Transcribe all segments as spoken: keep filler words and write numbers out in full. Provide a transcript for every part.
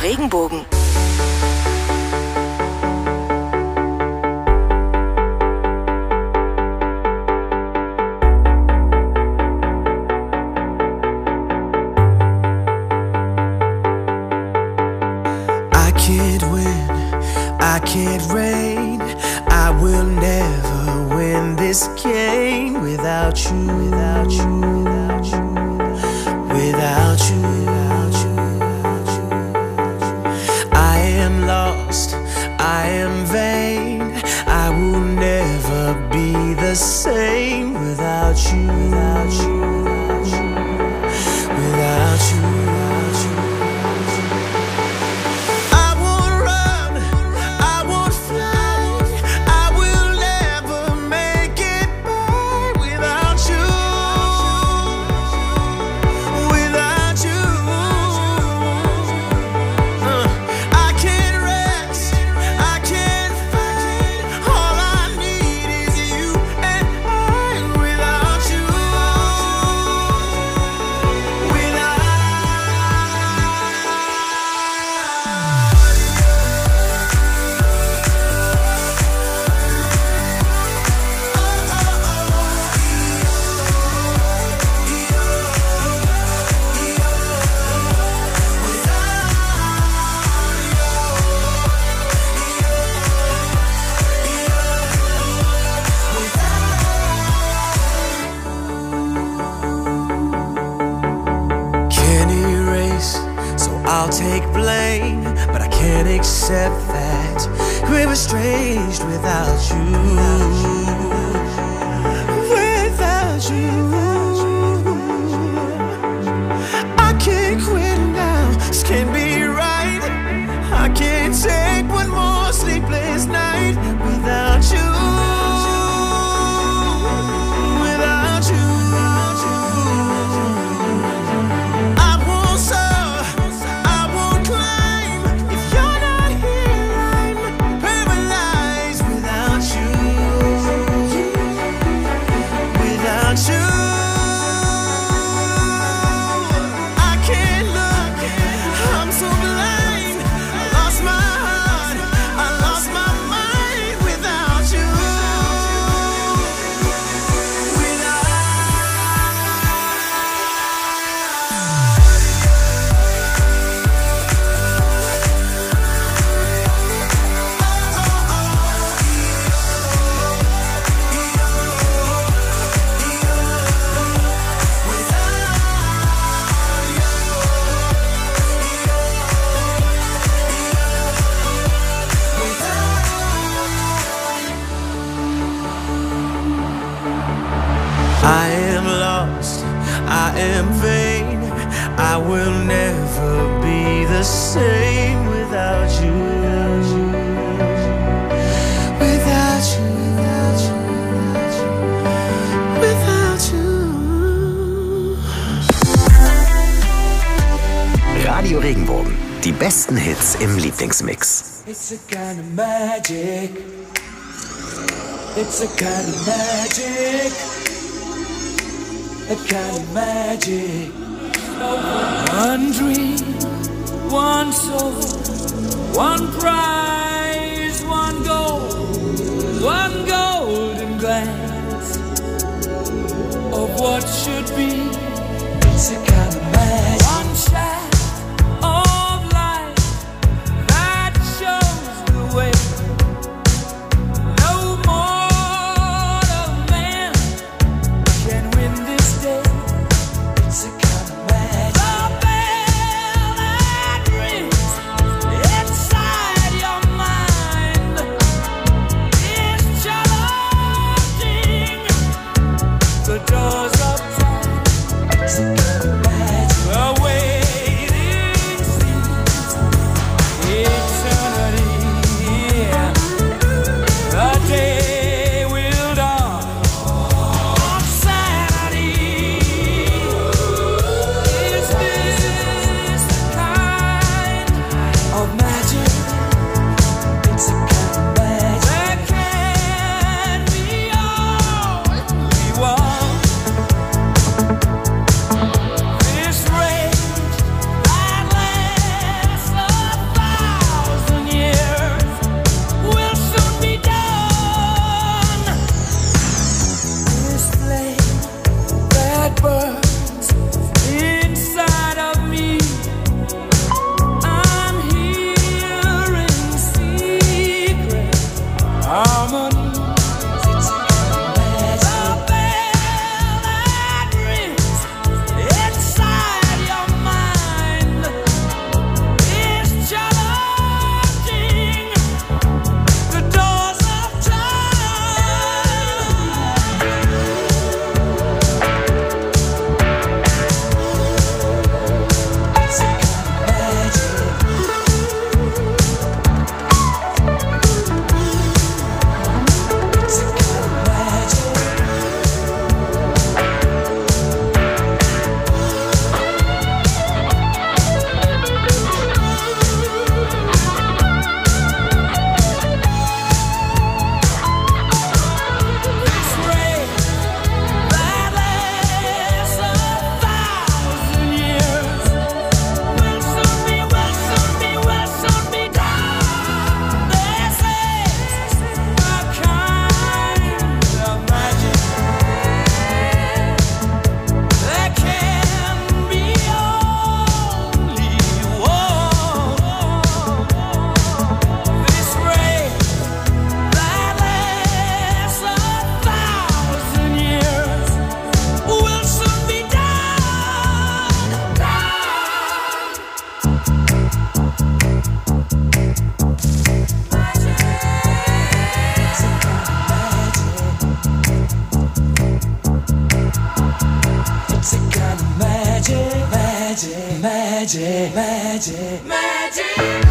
Regenbogen. I can't win, I can't reign, I will never win this game without you, without you, without you, without you, without you, without you. I am lost, I am vain, I will never be the same without you, without you, without you, without you, without you. I'll take blame, but I can't accept that we're estranged without you, without you. I can't quit now, this can't be right. I can't take one more sleepless night without you, without you. I am lost, I am vain, I will never be the same without you, without you, without you, without you, without you. Radio Regenbogen, die besten Hits im Lieblingsmix. It's a kind of magic, it's a kind of magic. A kind of magic. One dream, one soul, one prize, one goal, one golden glance of what should be. It's a kind of magic. One shaft of light that shows the way. The doors of time magic, magic, magic.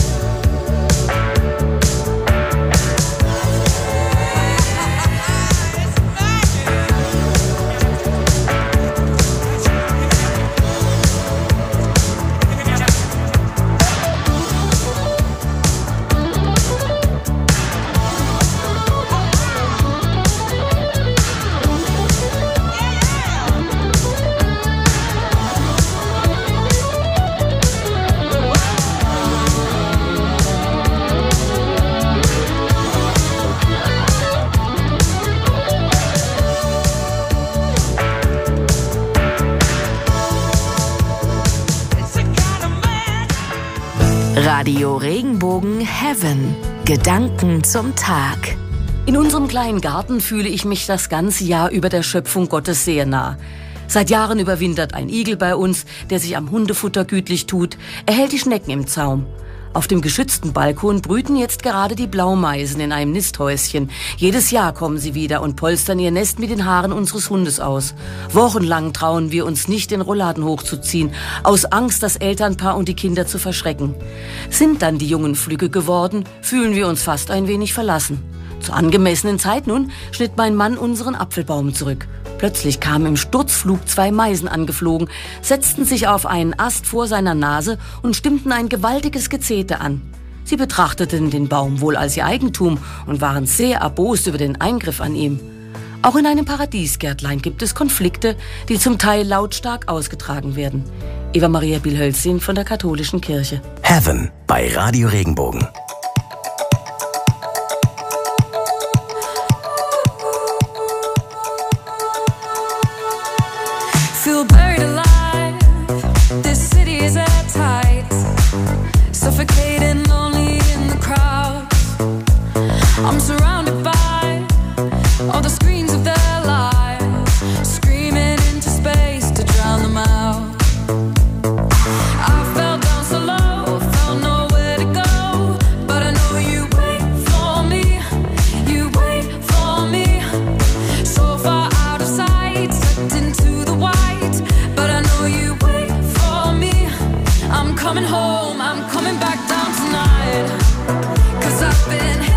Radio Regenbogen Heaven. Gedanken zum Tag. In unserem kleinen Garten fühle ich mich das ganze Jahr über der Schöpfung Gottes sehr nah. Seit Jahren überwintert ein Igel bei uns, der sich am Hundefutter gütlich tut. Er hält die Schnecken im Zaum. Auf dem geschützten Balkon brüten jetzt gerade die Blaumeisen in einem Nisthäuschen. Jedes Jahr kommen sie wieder und polstern ihr Nest mit den Haaren unseres Hundes aus. Wochenlang trauen wir uns nicht, den Rollladen hochzuziehen, aus Angst, das Elternpaar und die Kinder zu verschrecken. Sind dann die Jungen flügge geworden, fühlen wir uns fast ein wenig verlassen. Zur angemessenen Zeit nun schnitt mein Mann unseren Apfelbaum zurück. Plötzlich kamen im Sturzflug zwei Meisen angeflogen, setzten sich auf einen Ast vor seiner Nase und stimmten ein gewaltiges Gezete an. Sie betrachteten den Baum wohl als ihr Eigentum und waren sehr erbost über den Eingriff an ihm. Auch in einem Paradiesgärtlein gibt es Konflikte, die zum Teil lautstark ausgetragen werden. Eva Maria Biel-Hölzin von der Katholischen Kirche. Heaven bei Radio Regenbogen. Feel buried alive, this city is at tight, suffocating lonely in the crowd. I'm surrounded by all the screens of their lives, screaming into space to drown them out. I fell down so low, felt nowhere to go, but I know you wait for me, you wait for me, so far out of sight, sucked into the white. But I know you wait for me. I'm coming home, I'm coming back down tonight. 'Cause I've been